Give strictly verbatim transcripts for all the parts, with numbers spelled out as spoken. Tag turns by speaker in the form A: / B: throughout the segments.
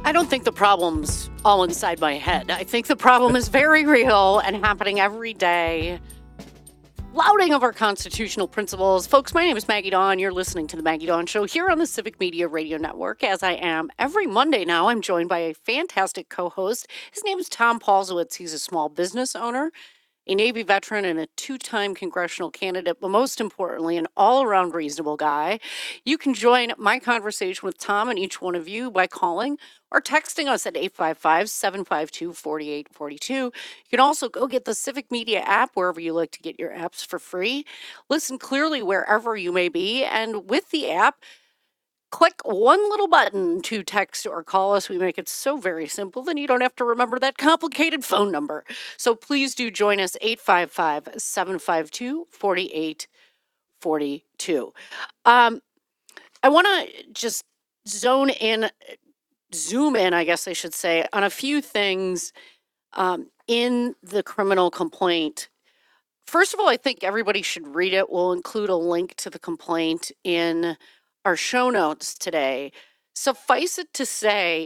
A: I don't think the problem's all inside my head. I think the problem is very real and happening every day. Flouting of our constitutional principles. Folks, my name is Maggie Dawn. You're listening to The Maggie Dawn Show here on the Civic Media Radio Network. As I am every Monday now, I'm joined by a fantastic co-host. His name is Tom Paulsowitz. He's a small business owner, a Navy veteran, and a two-time congressional candidate, but most importantly, an all-around reasonable guy. You can join my conversation with Tom and each one of you by calling or texting us at eight five five, seven five two, four eight four two. You can also go get the Civic Media app wherever you like to get your apps for free. Listen clearly wherever you may be, and with the app, click one little button to text or call us. We make it so very simple, then you don't have to remember that complicated phone number. So please do join us, eight five five, seven five two, four eight four two. Um, I want to just zone in, zoom in, I guess I should say, on a few things um, in the criminal complaint. First of all, I think everybody should read it. We'll include a link to the complaint in our show notes today. Suffice it to say,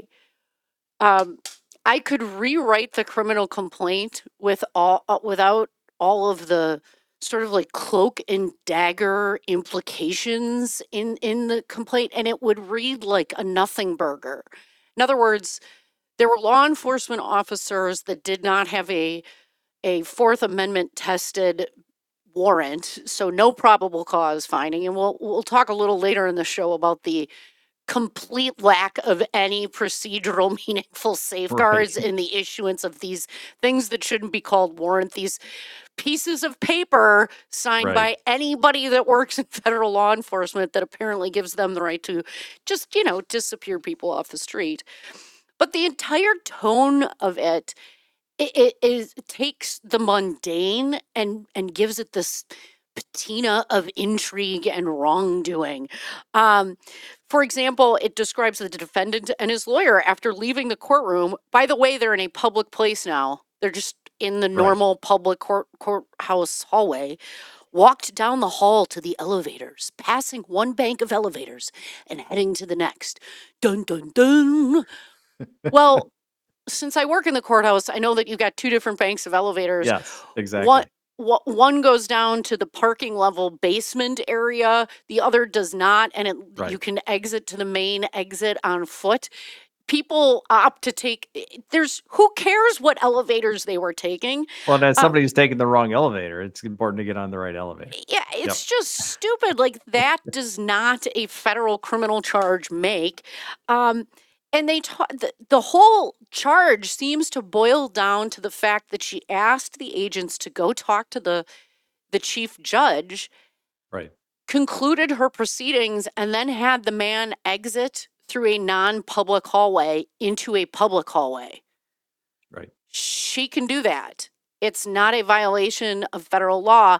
A: um, I could rewrite the criminal complaint with all uh, without all of the sort of like cloak and dagger implications in in the complaint, and it would read like a nothing burger. In other words, there were law enforcement officers that did not have a a Fourth Amendment tested warrant, so no probable cause finding. And we'll we'll talk a little later in the show about the complete lack of any procedural meaningful safeguards
B: Right.
A: in the issuance of these things that shouldn't be called warrant, these pieces of paper signed
B: Right.
A: by anybody that works in federal law enforcement that apparently gives them the right to just, you know, disappear people off the street. But the entire tone of it, it, it is it takes the mundane and and gives it this patina of intrigue and wrongdoing. Um, for example, it describes the defendant and his lawyer after leaving the courtroom. By the way, they're in a public place now. They're just in the
B: Right.
A: normal public court courthouse hallway. Walked down the hall to the elevators, passing one bank of elevators and heading to the next. Dun dun dun. Well, since I work in the courthouse, I know that you've got two different banks of elevators.
B: Yes,
A: One,
B: exactly.
A: wha- one goes down to the parking level basement area, the other does not, and it, you
B: Right.
A: can exit to the main exit on foot. People opt to take, there's, who cares what elevators they were taking?
B: Well, then
A: Uh,
B: somebody's taking the wrong elevator. It's important to get on the right elevator.
A: yeah,
B: Yep.
A: it's just stupid. Like, that does not a federal criminal charge make. Um, and they ta- the, the whole charge seems to boil down to the fact that she asked the agents to go talk to the the chief judge,
B: Right.
A: concluded her proceedings, and then had the man exit through a non-public hallway into a public hallway.
B: Right.
A: She can do that. It's not a violation of federal law.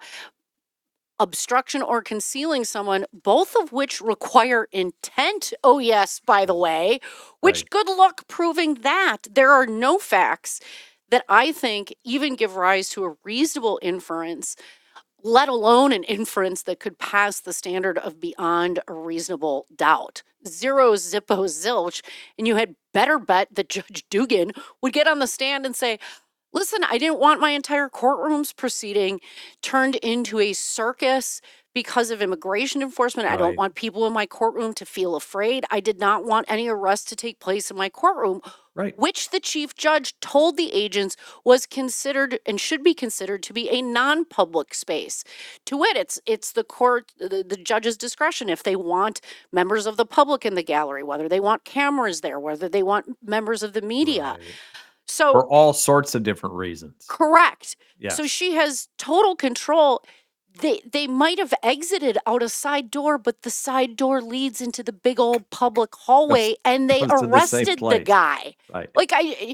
A: Obstruction or concealing someone, both of which require intent. Oh, yes, by the way, which
B: Right.
A: good luck proving that. There are no facts that I think even give rise to a reasonable inference, let alone an inference that could pass the standard of beyond a reasonable doubt. Zero zippo zilch. And you had better bet that Judge Dugan would get on the stand and say, listen, I didn't want my entire courtroom's proceeding turned into a circus because of immigration enforcement. I don't
B: Right.
A: want people in my courtroom to feel afraid. I did not want any arrests to take place in my courtroom,
B: Right.
A: which the chief judge told the agents was considered and should be considered to be a non-public space. To wit, it's it's the court, the, the judge's discretion if they want members of the public in the gallery, whether they want cameras there, whether they want members of the media.
B: Right.
A: So
B: For all sorts of different reasons.
A: correct. So
B: Yes.
A: she has total control. They they might have exited out a side door, but the side door leads into the big old public
B: Goes
A: hallway, and they
B: goes to the same
A: arrested the
B: place.
A: guy.
B: Right.
A: Like I,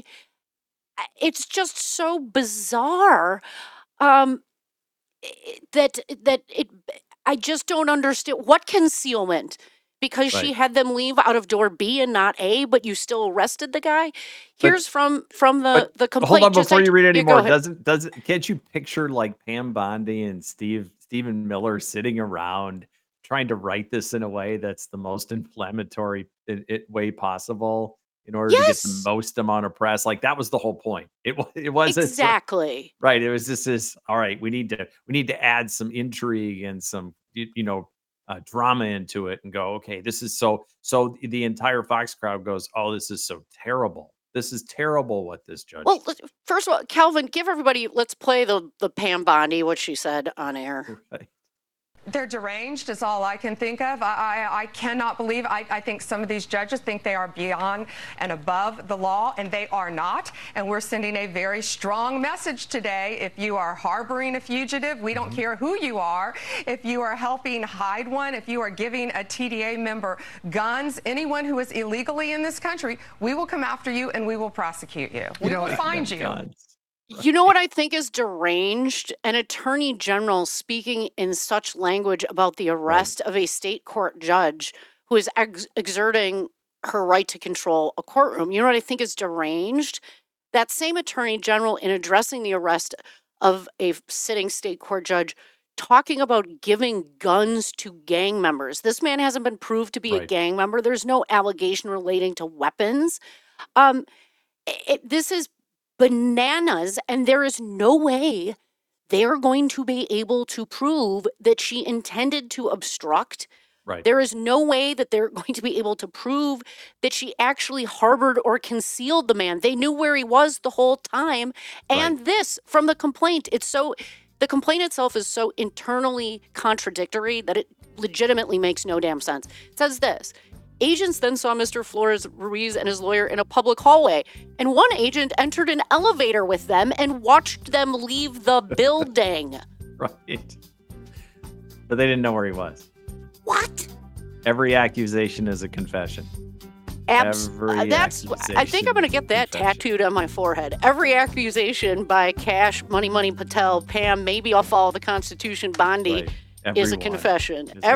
A: I- it's just so bizarre. Um, i- that that it. I just don't understand what concealment. Because she
B: Right.
A: had them leave out of door B and not A, but you still arrested the guy.
B: But
A: Here's from from the
B: but
A: the
B: hold
A: complaint.
B: on
A: Just
B: before
A: I
B: you read any
A: yeah, go
B: more.
A: ahead.
B: Doesn't doesn't can't you picture like Pam Bondi and Steve Stephen Miller sitting around trying to write this in a way that's the most inflammatory i- i- way possible? in order to get the
A: Yes.
B: most amount of press. Like that was the whole point. It wa- it wasn't so-
A: Exactly.
B: right. It was just this. All right, we need to we need to add some intrigue and some you, you know uh, drama into it, and go. Okay, this is so so. The entire Fox crowd goes, oh, this is so terrible. This is terrible. What this judge.
A: Well, let- first of all, Calvin, give everybody, let's play the, the Pam Bondi, what she said on air.
B: Right.
C: They're deranged is all I can think of. I, I, I cannot believe, I, I think some of these judges think they are beyond and above the law, and they are not. And we're sending a very strong message today. If you are harboring a fugitive, we don't care who you are. If you are helping hide one, if you are giving a T D A member guns, anyone who is illegally in this country, we will come after you and we will prosecute you. We
D: know,
C: will find you.
B: Guns.
A: You know what I think is deranged? An attorney general speaking in such language about the arrest of a state court judge who is ex- exerting her right to control a courtroom. You know what I think is deranged? That same attorney general, in addressing the arrest of a sitting state court judge, talking about giving guns to gang members. This man hasn't been proved to be a
B: Right.
A: gang member. There's no allegation relating to weapons. Um, it, this is bananas, and there is no way they're going to be able to prove that she intended to obstruct.
B: Right.
A: There is no way that they're going to be able to prove that she actually harbored or concealed the man. They knew where he was the whole time. And
B: Right.
A: this from the complaint, it's so, the complaint itself is so internally contradictory that it legitimately makes no damn sense. It says this. Agents then saw Mister Flores Ruiz and his lawyer in a public hallway, and one agent entered an elevator with them and watched them leave the building.
B: Right. But they didn't know where he was.
A: What?
B: Every accusation is a confession.
A: Abs-
B: Every
A: uh, that's. I think I'm going to
B: accusation
A: get
B: is a
A: that
B: confession.
A: tattooed on my forehead. Every accusation by Cash Money Money Patel, Pam, maybe I'll follow the Constitution, Bondi,
B: Right.
A: is a
B: Everyone
A: confession.
B: is a